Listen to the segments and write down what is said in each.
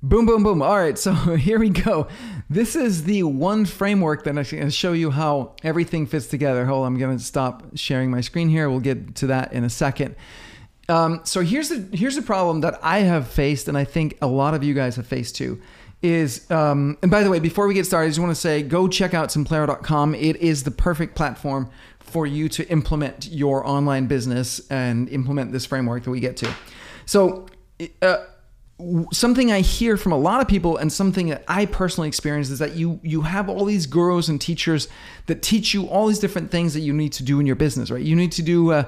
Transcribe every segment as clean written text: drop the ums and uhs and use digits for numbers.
Boom, boom, boom. All right, so here we go. This is the one framework that I'm going to show you how everything fits together. Hold on, I'm going to stop sharing my screen here. We'll get to that in a second. So here's the problem that I have faced, and I think a lot of you guys have faced too, is, and by the way, before we get started, I just want to say, go check out Simplero.com. It is the perfect platform for you to implement your online business and implement this framework that we get to. So, something I hear from a lot of people and something that I personally experience is that you have all these gurus and teachers that teach you all these different things that you need to do in your business, right? You need to do a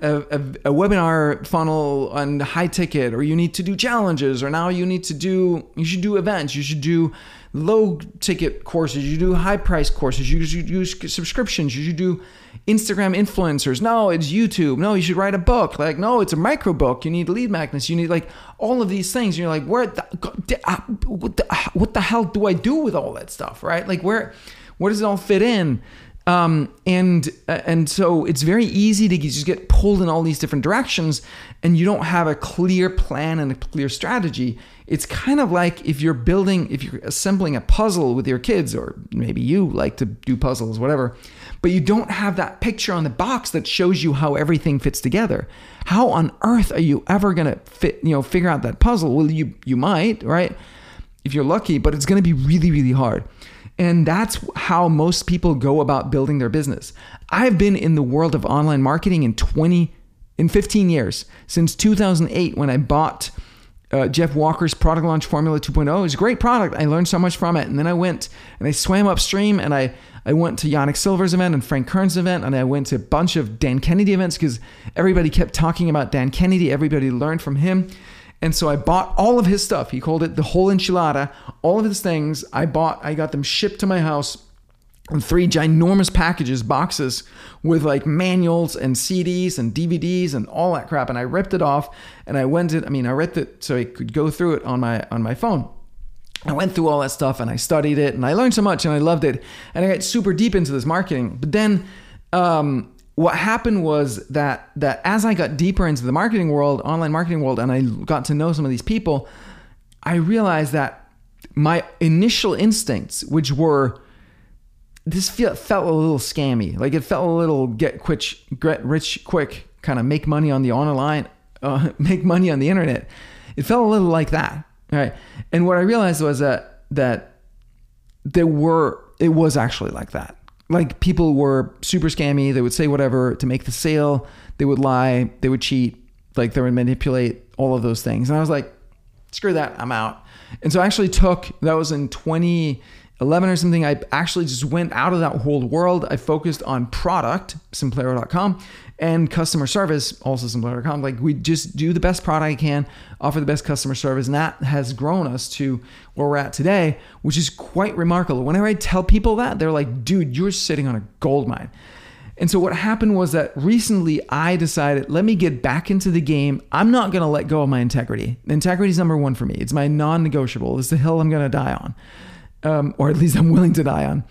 webinar funnel on high ticket, or you need to do challenges, or now you should do events, you should do low ticket courses, you do high price courses, you should do subscriptions, you should do Instagram influencers. No, it's YouTube. No, you should write a book. Like, no, it's a micro book. You need lead magnets. You need like all of these things. You're like, what the hell do I do with all that stuff, right? Like, where does it all fit in? And so it's very easy to just get pulled in all these different directions, and you don't have a clear plan and a clear strategy. It's kind of like if you're assembling a puzzle with your kids, or maybe you like to do puzzles, whatever, but you don't have that picture on the box that shows you how everything fits together. How on earth are you ever going to figure out that puzzle? Well, you might, right? If you're lucky, but it's going to be really, really hard. And that's how most people go about building their business. I've been in the world of online marketing in 15 years, since 2008, when I bought Jeff Walker's Product Launch Formula 2.0. It was a great product. I learned so much from it. And then I went and I swam upstream, and I went to Yannick Silver's event and Frank Kern's event, and I went to a bunch of Dan Kennedy events because everybody kept talking about Dan Kennedy. Everybody learned from him. And so I bought all of his stuff. He called it the whole enchilada. All of his things I got them shipped to my house in 3 ginormous boxes with like manuals and CDs and DVDs and all that crap. And I ripped it off, and I ripped it so I could go through it on my phone. I went through all that stuff, and I studied it, and I learned so much, and I loved it. And I got super deep into this marketing. But then, what happened was that as I got deeper into the marketing world, online marketing world, and I got to know some of these people, I realized that my initial instincts, which were, felt a little scammy. Like, it felt a little get rich quick, kind of make money on the online, make money on the internet. It felt a little like that, right? And what I realized was that it was actually like that. Like, people were super scammy. They would say whatever to make the sale. They would lie. They would cheat. Like, they would manipulate, all of those things. And I was like, screw that. I'm out. And so I actually that was in 2011 or something. I actually just went out of that whole world. I focused on product, Simplero.com, and customer service, also Simplero.com. Like, we just do the best product I can, offer the best customer service. And that has grown us to where we're at today, which is quite remarkable. Whenever I tell people that, they're like, dude, you're sitting on a gold mine. And so what happened was that recently I decided, let me get back into the game. I'm not going to let go of my integrity. Integrity is number one for me. It's my non-negotiable. It's the hill I'm going to die on, or at least I'm willing to die on.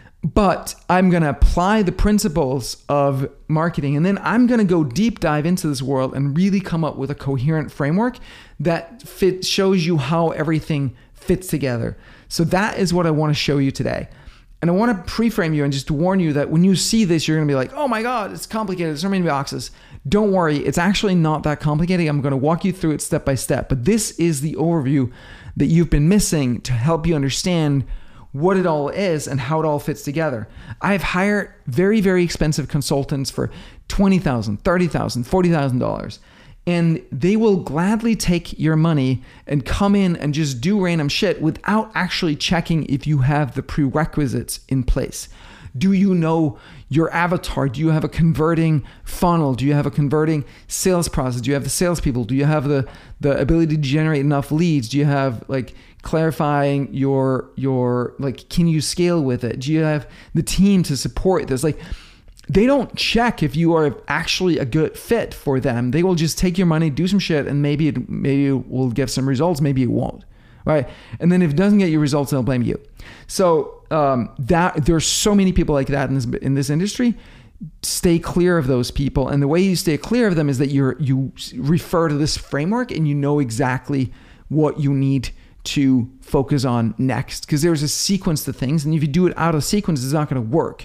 But I'm going to apply the principles of marketing, and then I'm going to go deep dive into this world and really come up with a coherent framework that shows you how everything fits together. So that is what I want to show you today. And I want to pre-frame you and just warn you that when you see this, you're going to be like, oh my God, it's complicated. There's so many boxes. Don't worry. It's actually not that complicated. I'm going to walk you through it step by step. But this is the overview that you've been missing to help you understand what it all is and how it all fits together. I've hired very, very expensive consultants for $20,000, $30,000, $40,000. And they will gladly take your money and come in and just do random shit without actually checking if you have the prerequisites in place. Do you know your avatar? Do you have a converting funnel? Do you have a converting sales process? Do you have the salespeople? Do you have the ability to generate enough leads? Do you have like clarifying your like, can you scale with it? Do you have the team to support this? Like, they don't check if you are actually a good fit for them. They will just take your money, do some shit, and maybe it will give some results, maybe it won't, right? And then if it doesn't get you results, they'll blame you. So that there's so many people like that in this industry. Stay clear of those people, and the way you stay clear of them is that you refer to this framework and you know exactly what you need to focus on next, because there's a sequence to things, and if you do it out of sequence, it's not going to work.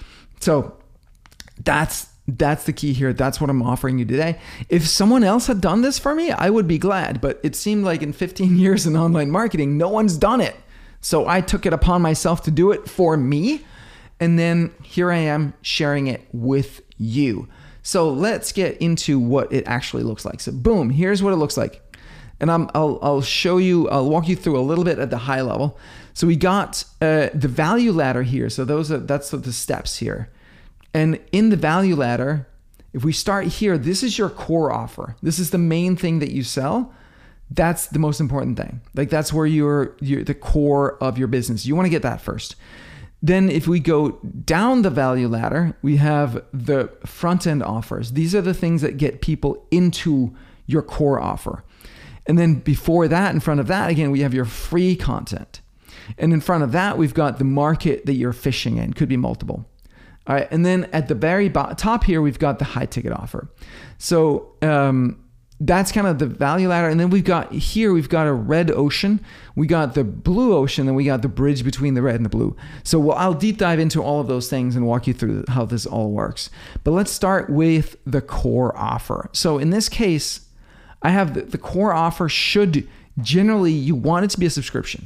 So that's the key here. That's what I'm offering you today. If someone else had done this for me, I would be glad, but it seemed like in 15 years in online marketing, no one's done it. So I took it upon myself to do it for me, and then here I am sharing it with you. So let's get into what it actually looks like. So boom, here's what it looks like. And I'll show you, I'll walk you through a little bit at the high level. So we got the value ladder here. So that's the steps here. And in the value ladder, if we start here, this is your core offer. This is the main thing that you sell. That's the most important thing. Like that's where you're the core of your business. You want to get that first. Then if we go down the value ladder, we have the front end offers. These are the things that get people into your core offer. And then before that, in front of that, again, we have your free content. And in front of that, we've got the market that you're fishing in. Could be multiple. All right. And then at the very top here, we've got the high ticket offer. So that's kind of the value ladder. And then we've got a red ocean. We got the blue ocean, and we got the bridge between the red and the blue. So I'll deep dive into all of those things and walk you through how this all works. But let's start with the core offer. So in this case, I have the core offer should generally, you want it to be a subscription.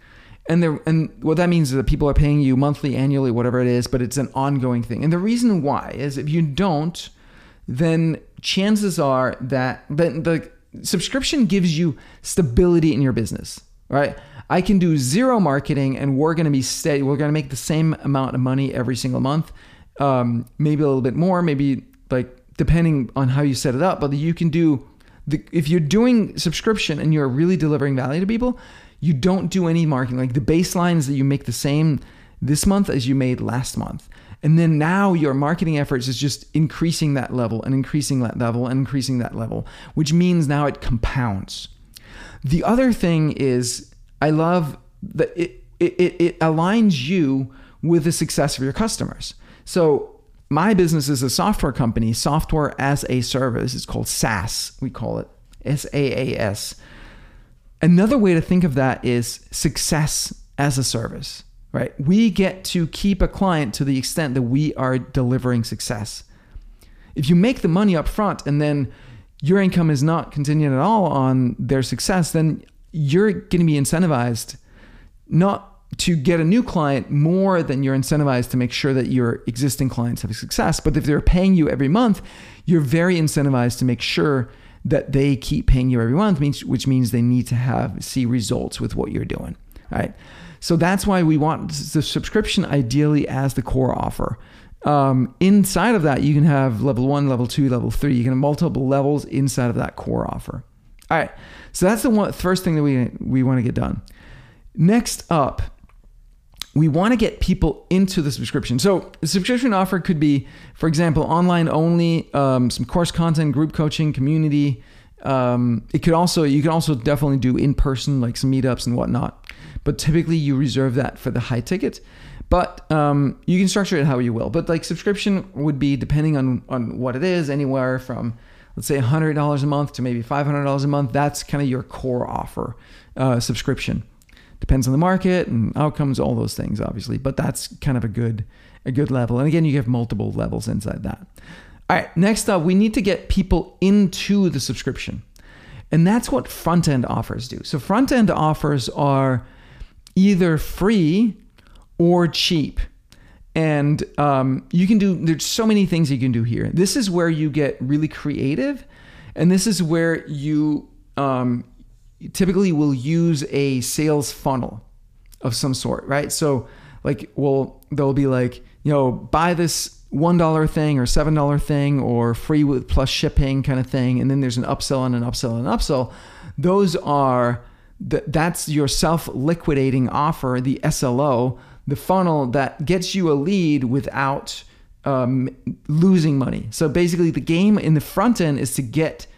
And what that means is that people are paying you monthly, annually, whatever it is, but it's an ongoing thing. And the reason why is if you don't, then chances are that the subscription gives you stability in your business, right? I can do zero marketing and we're going to be steady. We're going to make the same amount of money every single month, maybe a little bit more, maybe like depending on how you set it up. But you can do, if you're doing subscription and you're really delivering value to people, you don't do any marketing. Like the baseline is that you make the same this month as you made last month. And then now your marketing efforts is just increasing that level and increasing that level and increasing that level, which means now it compounds. The other thing is I love that it aligns you with the success of your customers. So my business is a software company, software as a service. It's called SaaS. We call it SaaS. Another way to think of that is success as a service, right? We get to keep a client to the extent that we are delivering success. If you make the money up front and then your income is not contingent at all on their success, then you're going to be incentivized not to get a new client more than you're incentivized to make sure that your existing clients have success. But if they're paying you every month, you're very incentivized to make sure that they keep paying you every month, which means they need to see results with what you're doing, right? So that's why we want the subscription ideally as the core offer. Inside of that, you can have level 1, level 2, level 3. You can have multiple levels inside of that core offer. All right, so that's the first thing that we want to get done. Next up, we want to get people into the subscription. So the subscription offer could be, for example, online only, some course content, group coaching, community. You could also definitely do in person, like some meetups and whatnot. But typically you reserve that for the high ticket. But you can structure it how you will. But like subscription would be, depending on what it is, anywhere from, let's say $100 a month to maybe $500 a month. That's kind of your core offer subscription. Depends on the market and outcomes, all those things, obviously. But that's kind of a good level. And again, you have multiple levels inside that. All right, next up, we need to get people into the subscription. And that's what front-end offers do. So front-end offers are either free or cheap. And there's so many things you can do here. This is where you get really creative. And this is where you typically will use a sales funnel of some sort, right? So like, they'll be like, buy this $1 thing or $7 thing or free with plus shipping kind of thing. And then there's an upsell and an upsell and an upsell. That's your self-liquidating offer, the SLO, the funnel that gets you a lead without losing money. So basically the game in the front end is to get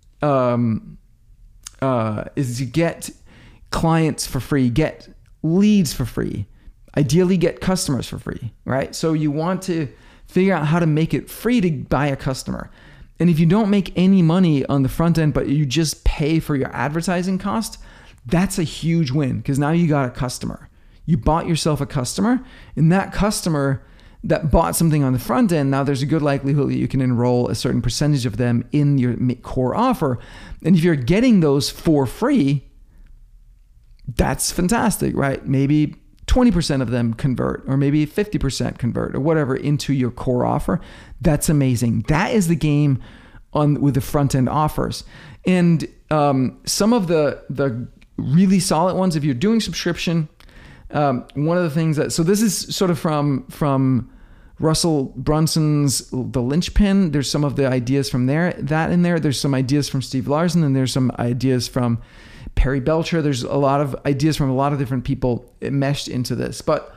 clients for free, get leads for free, ideally get customers for free, right? So you want to figure out how to make it free to buy a customer. And if you don't make any money on the front end, but you just pay for your advertising cost, That's a huge win because now you got a customer. You bought yourself a customer, and that customer that bought something on the front end, now there's a good likelihood that you can enroll a certain percentage of them in your core offer. And if you're getting those for free, that's fantastic, right? Maybe 20% of them convert, or maybe 50% convert, or whatever, into your core offer. That's amazing. That is the game with the front end offers. And some of the really solid ones, if you're doing subscription, one of the things so this is sort of from Russell Brunson's The Linchpin. There's some of the ideas from there, There's some ideas from Steve Larsen, and there's some ideas from Perry Belcher. There's a lot of ideas from a lot of different people meshed into this. But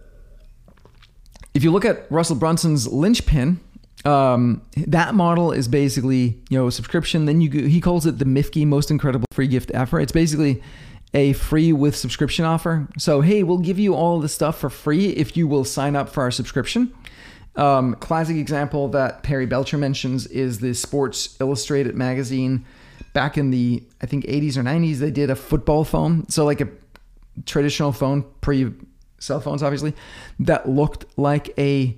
if you look at Russell Brunson's Linchpin, that model is basically, subscription. Then he calls it the MIFKI, Most Incredible Free Gift Ever. It's basically a free with subscription offer. So, hey, we'll give you all the stuff for free if you will sign up for our subscription. Classic example that Perry Belcher mentions is the Sports Illustrated magazine. Back in the, I think, 80s or 90s, they did a football phone. So like a traditional phone, pre-cell phones, obviously, that looked like a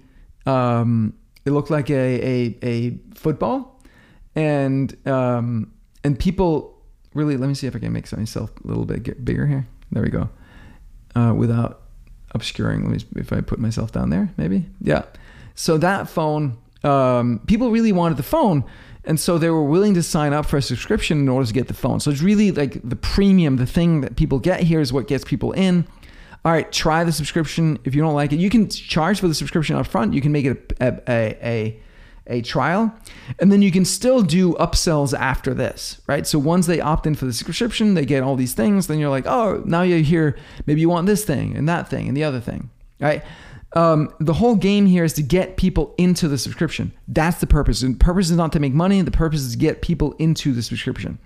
football. And people really, let me see if I can make myself a little bit bigger here. There we go. Without obscuring, let me, if I put myself down there, maybe. Yeah. So that phone, people really wanted the phone. And so they were willing to sign up for a subscription in order to get the phone. So it's really like the premium, the thing that people get here is what gets people in. All right, try the subscription. If you don't like it, you can charge for the subscription up front. You can make it a trial, and then you can still do upsells after this, right? So once they opt in for the subscription, they get all these things. Then you're like, oh, now you're here. Maybe you want this thing and that thing and the other thing, right? The whole game here is to get people into the subscription. That's the purpose. And the purpose is not to make money. The purpose is to get people into the subscription.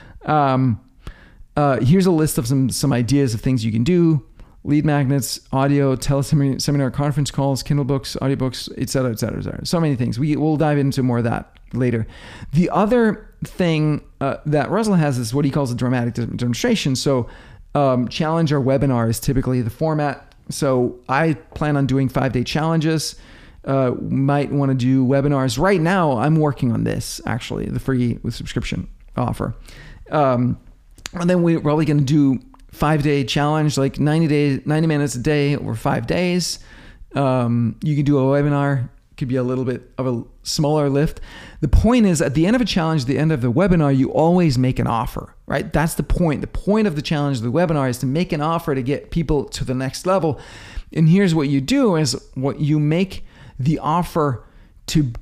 Here's a list of some ideas of things you can do: lead magnets, audio, teleseminar, conference calls, Kindle books, audiobooks, et cetera, et cetera, et cetera. So many things. We'll dive into more of that later. The other thing that Russell has is what he calls a dramatic demonstration. So challenge or webinar is typically the format. So I plan on doing 5-day challenges. Might want to do webinars. Right now, I'm working on this, actually, the free with subscription offer. And then we're probably going to do 5-day challenge, like 90 minutes a day over 5 days. You can do a webinar. Could be a little bit of a smaller lift. The point is, at the end of a challenge, the end of the webinar, you always make an offer, right? That's the point. The point of the challenge of the webinar is to make an offer to get people to the next level. And here's what you do is what you make the offer to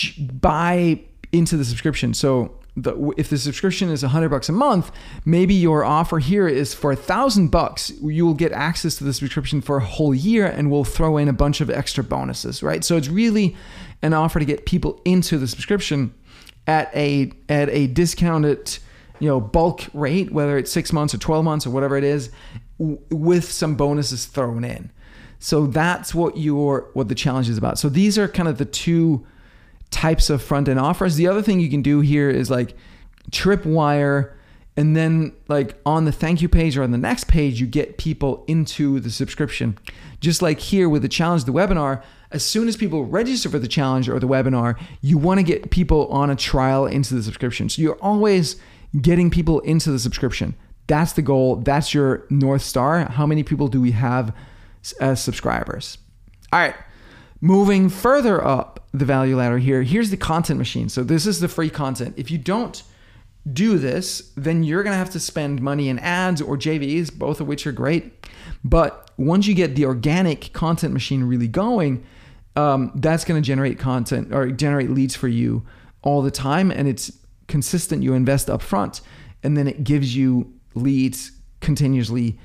buy into the subscription. So if the subscription is $100 a month, maybe your offer here is for $1,000. You will get access to the subscription for a whole year, and we'll throw in a bunch of extra bonuses, right? So it's really an offer to get people into the subscription at a discounted, bulk rate, whether it's 6 months or 12 months or whatever it is, with some bonuses thrown in. So that's what the challenge is about. So these are kind of the two types of front-end offers. The other thing you can do here is like tripwire, and then like on the thank you page or on the next page, you get people into the subscription. Just like here with the challenge, the webinar, as soon as people register for the challenge or the webinar, you want to get people on a trial into the subscription. So you're always getting people into the subscription. That's the goal. That's your North Star. How many people do we have as subscribers? All right. Moving further up the value ladder here, here's the content machine. So this is the free content. If you don't do this, then you're going to have to spend money in ads or JVs, both of which are great. But once you get the organic content machine really going, that's going to generate content or generate leads for you all the time. And it's consistent. You invest up front, and then it gives you leads continuously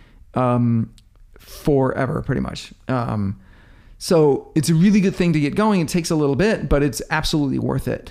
forever, pretty much. So it's a really good thing to get going. It takes a little bit, but it's absolutely worth it.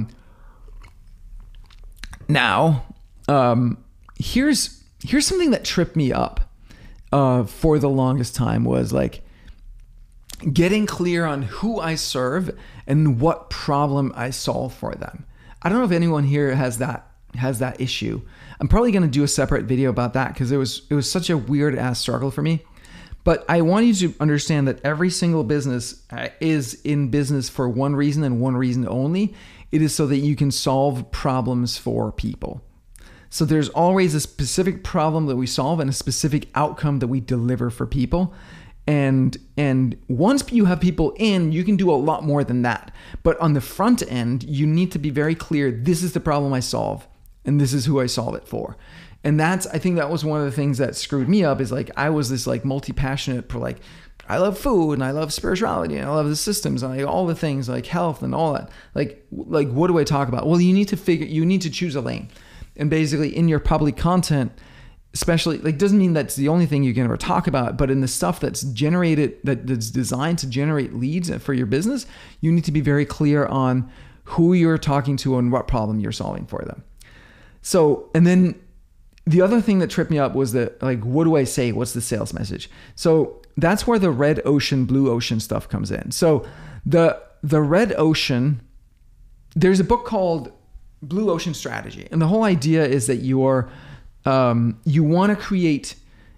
Now, here's something that tripped me up for the longest time was like getting clear on who I serve and what problem I solve for them. I don't know if anyone here has that has that issue. I'm probably going to do a separate video about that because it was such a weird ass struggle for me. But I want you to understand that every single business is in business for one reason and one reason only. It is so that you can solve problems for people. So there's always a specific problem that we solve and a specific outcome that we deliver for people. And once you have people in, you can do a lot more than that. But on the front end, you need to be very clear, this is the problem I solve and this is who I solve it for. And I think that was one of the things that screwed me up, is like I was this like multi-passionate for like, I love food and I love spirituality and I love the systems and like all the things like health and all that. Like what do I talk about? Well, you need to choose a lane. And basically in your public content, especially, like, doesn't mean that's the only thing you can ever talk about, but in the stuff that's that's designed to generate leads for your business, you need to be very clear on who you're talking to and what problem you're solving for them. So, and then the other thing that tripped me up was that, like, what do I say? What's the sales message? So that's where the red ocean, blue ocean stuff comes in. So the red ocean, there's a book called Blue Ocean Strategy. And the whole idea is that you want to create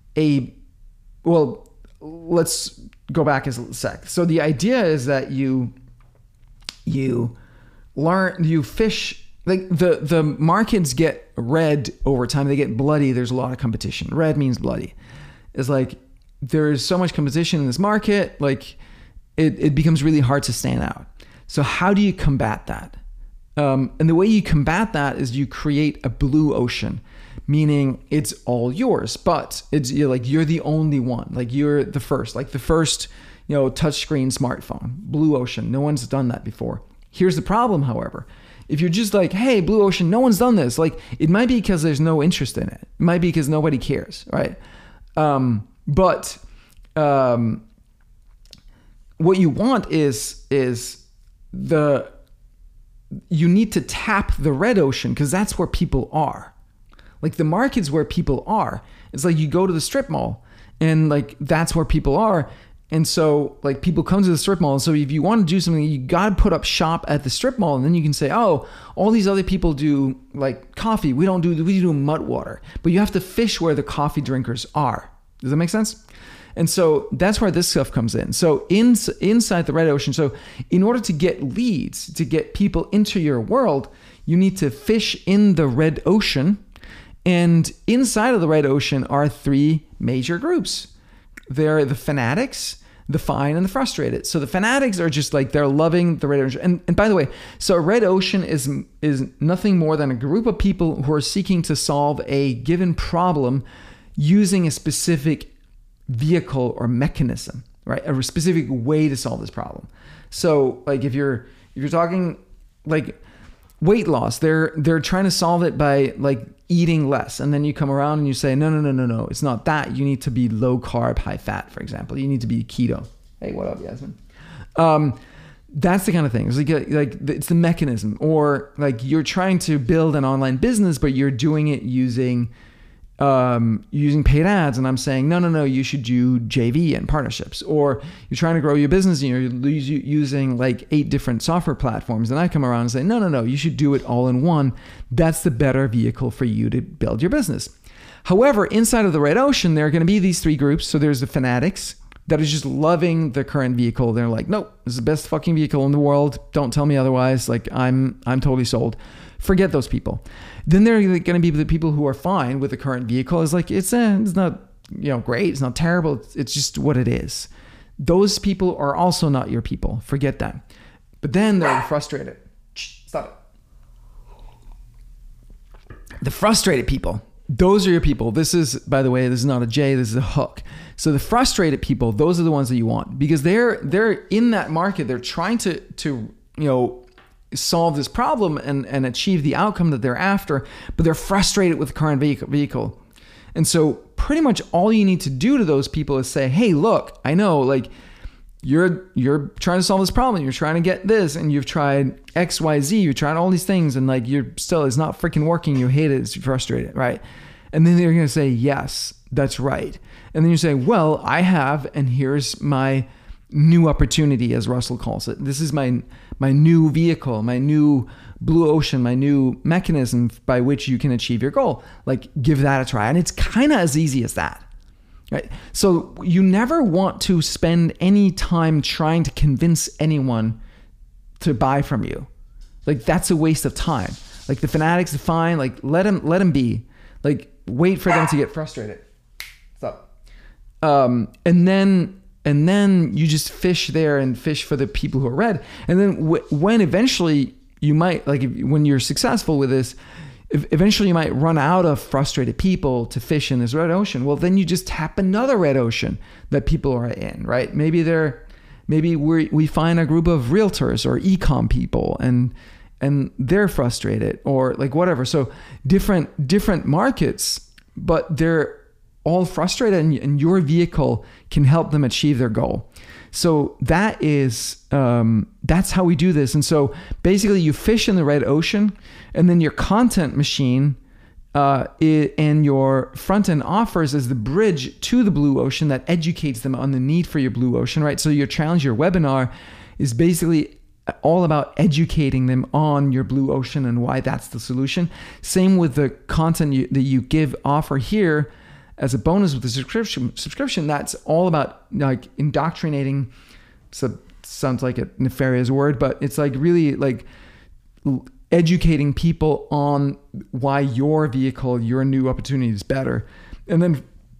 let's go back a sec. So the idea is that you fish, like the markets get red over time. They get bloody. There's a lot of competition. Red means bloody. It's like there's so much competition in this market, like it becomes really hard to stand out. So how do you combat that? And the way you combat that is you create a blue ocean, meaning it's all yours, but you're the only one, like you're the first, touchscreen smartphone, blue ocean. No one's done that before. Here's the problem, however. If you're just like, hey, blue ocean, no one's done this. Like, it might be because there's no interest in it. It might be because nobody cares, right? But what you want is you need to tap the red ocean, because that's where people are. Like, the market's where people are. It's like you go to the strip mall and like that's where people are. And so like people come to the strip mall. And so if you want to do something, you got to put up shop at the strip mall, and then you can say, oh, all these other people do like coffee. We do mud water, but you have to fish where the coffee drinkers are. Does that make sense? And so that's where this stuff comes in. So inside the red ocean, so in order to get leads, to get people into your world, you need to fish in the red ocean. And inside of the red ocean are three major groups. They're the fanatics, the fine, and the frustrated. So the fanatics are just like, they're loving the red ocean. And by the way, so a red ocean is nothing more than a group of people who are seeking to solve a given problem using a specific vehicle or mechanism, right? A specific way to solve this problem. So like if you're talking like weight loss, they're trying to solve it by like eating less. And then you come around and you say, no, it's not that. You need to be low carb, high fat, for example. You need to be keto. Hey, what up, Yasmin? That's the kind of thing. It's like it's the mechanism. Or like you're trying to build an online business, but you're doing it using paid ads, and I'm saying no, you should do JV and partnerships. Or you're trying to grow your business and you're using like 8 different software platforms, and I come around and say no, you should do it all in one. That's the better vehicle for you to build your business. However, inside of the red ocean, there are going to be these 3 groups. So there's the fanatics that is just loving the current vehicle. They're like, nope, this is the best fucking vehicle in the world. Don't tell me otherwise. Like I'm totally sold. Forget those people. Then there are going to be the people who are fine with the current vehicle. It's like, it's not, great. It's not terrible. It's just what it is. Those people are also not your people. Forget them. But then they're frustrated. Stop it. The frustrated people, those are your people. This is, by the way, this is not a J, this is a hook. So the frustrated people, those are the ones that you want, because they're in that market. They're trying to solve this problem and achieve the outcome that they're after, but they're frustrated with the current vehicle. And so pretty much all you need to do to those people is say, hey, look, I know, like, you're trying to solve this problem. You're trying to get this, and you've tried X, Y, Z. You've tried all these things, and like it's not freaking working. You hate it. It's frustrated, right? And then they're going to say, yes, that's right. And then you say, well, I have, and here's my new opportunity, as Russell calls it. This is my new vehicle, my new blue ocean, my new mechanism by which you can achieve your goal. Like, give that a try. And it's kind of as easy as that, right? So you never want to spend any time trying to convince anyone to buy from you. Like, that's a waste of time. Like, the fanatics are fine. Like, let them be. Like, wait for them to get frustrated. Stop. And then you just fish there and fish for the people who are red. And then when eventually you might, like, when you're successful with this, eventually you might run out of frustrated people to fish in this red ocean. Well, then you just tap another red ocean that people are in, right? Maybe we find a group of realtors or e-com people and they're frustrated, or like whatever. So different markets, but they're all frustrated, and your vehicle can help them achieve their goal. So that's how we do this. And so basically you fish in the red ocean, and then your content machine and your front end offers is the bridge to the blue ocean that educates them on the need for your blue ocean, right? So your challenge, your webinar, is basically all about educating them on your blue ocean and why that's the solution. Same with the content that you offer here as a bonus with the subscription. That's all about like indoctrinating. So sounds like a nefarious word, but it's like really like educating people on why your vehicle, your new opportunity is better. And then,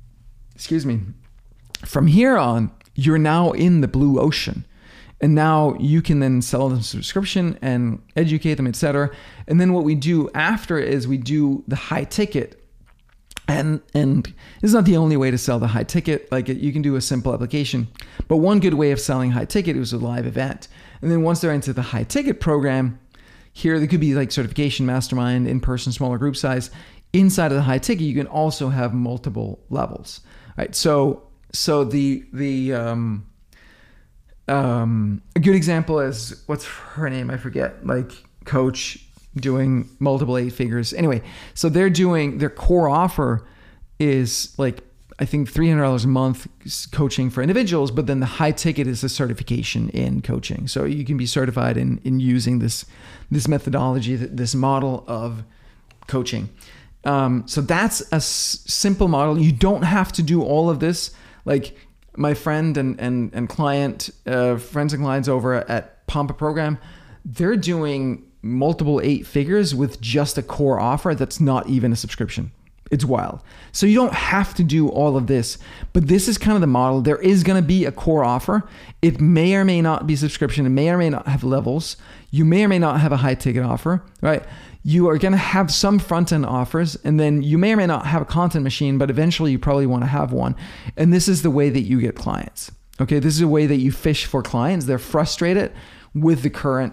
from here on, you're now in the blue ocean. And now you can then sell them subscription and educate them, etc. And then what we do after is we do the high ticket. And this is not the only way to sell the high ticket. Like, you can do a simple application, but one good way of selling high ticket is a live event. And then once they're into the high ticket program, here there could be like certification, mastermind, in-person, smaller group size. Inside of the high ticket, you can also have multiple levels, right? So a good example is, what's her name? I forget. Like, coach doing multiple 8 figures. Anyway, so their core offer is like, I think $300 a month coaching for individuals, but then the high ticket is a certification in coaching. So you can be certified in using this methodology, this model of coaching. So that's a simple model. You don't have to do all of this. Like, my friend and client, friends and clients over at Pampa Program, they're doing multiple 8 figures with just a core offer that's not even a subscription. It's wild. So you don't have to do all of this, but this is kind of the model. There is going to be a core offer. It may or may not be subscription. It may or may not have levels. You may or may not have a high ticket offer, right? You are going to have some front end offers, and then you may or may not have a content machine, but eventually you probably want to have one. And this is the way that you get clients. Okay. This is a way that you fish for clients. They're frustrated with the current,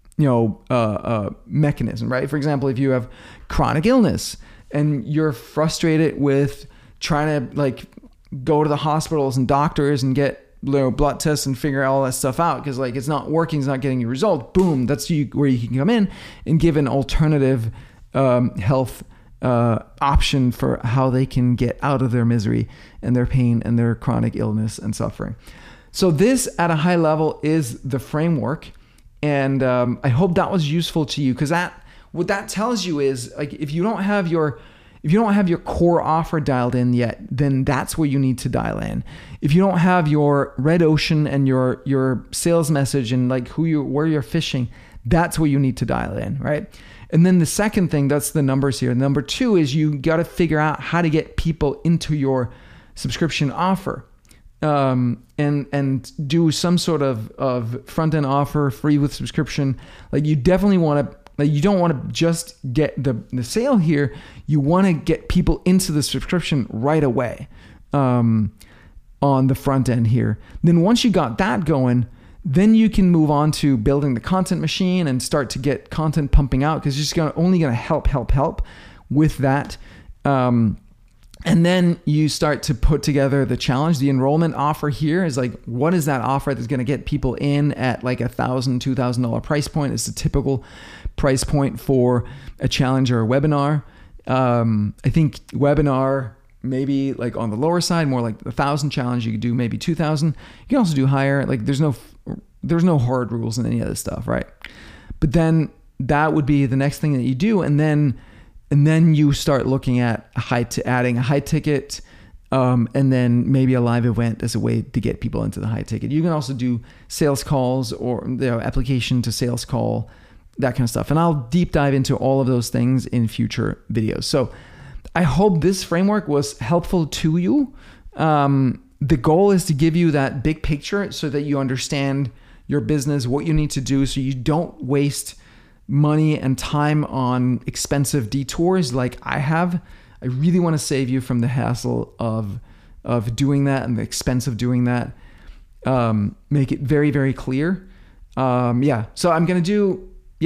mechanism, right? For example, if you have chronic illness and you're frustrated with trying to like go to the hospitals and doctors and get blood tests and figure all that stuff out because like it's not working, it's not getting you result. Boom, that's where you can come in and give an alternative health option for how they can get out of their misery and their pain and their chronic illness and suffering. So this, at a high level, is the framework. And I hope that was useful to you, because what that tells you is, like, if you don't have your core offer dialed in yet, then that's where you need to dial in. If you don't have your red ocean and your sales message and like where you're fishing, that's where you need to dial in, right? And then the second thing, that's the numbers here. Number 2 is you got to figure out how to get people into your subscription offer. And do some sort of front end offer, free with subscription. Like, you definitely want to, like, you don't want to just get the sale here. You want to get people into the subscription right away, on the front end here. Then once you got that going, then you can move on to building the content machine and start to get content pumping out, because it's just only going to help with that. And then you start to put together the challenge. The enrollment offer here is like, what is that offer that's going to get people in at like $1,000, $2,000 price point? It's the typical price point for a challenge or a webinar. I think webinar maybe like on the lower side, more like the 1,000 challenge. You could do maybe 2,000. You can also do higher. Like there's no hard rules in any of this stuff, right? But then that would be the next thing that you do, and then you start looking at adding a high ticket, and then maybe a live event as a way to get people into the high ticket. You can also do sales calls or application to sales call, that kind of stuff. And I'll deep dive into all of those things in future videos. So I hope this framework was helpful to you. The goal is to give you that big picture so that you understand your business, what you need to do, so you don't waste money and time on expensive detours like I have. I really want to save you from the hassle of doing that and the expense of doing that. Make it very, very clear. So I'm going to do,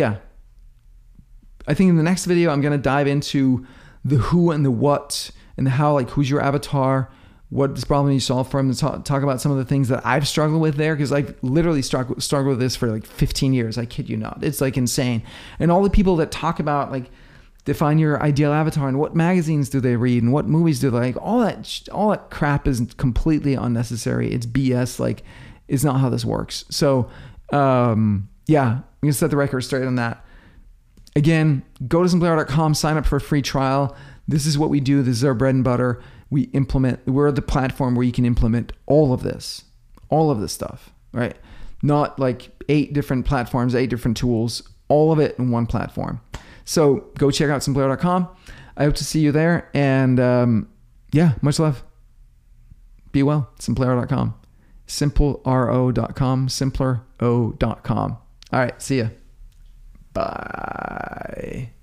I think in the next video, I'm going to dive into the who and the what and the how, like who's your avatar, what this problem you solve for them, and talk about some of the things that I've struggled with there, because I've literally struggled with this for like 15 years. I kid you not. It's like insane. And all the people that talk about like define your ideal avatar and what magazines do they read and what movies do they like, all that crap is completely unnecessary. It's BS. Like it's not how this works. So I'm gonna set the record straight on that. Again, go to simplyr.com, sign up for a free trial. This is what we do. This is our bread and butter. We're the platform where you can implement all of this stuff, right? Not like 8 different platforms, 8 different tools, all of it in one platform. So go check out simplyr.com. I hope to see you there. And much love. Be well. simplyr.com. simplyro.com. simplyro.com. All right. See ya. Bye.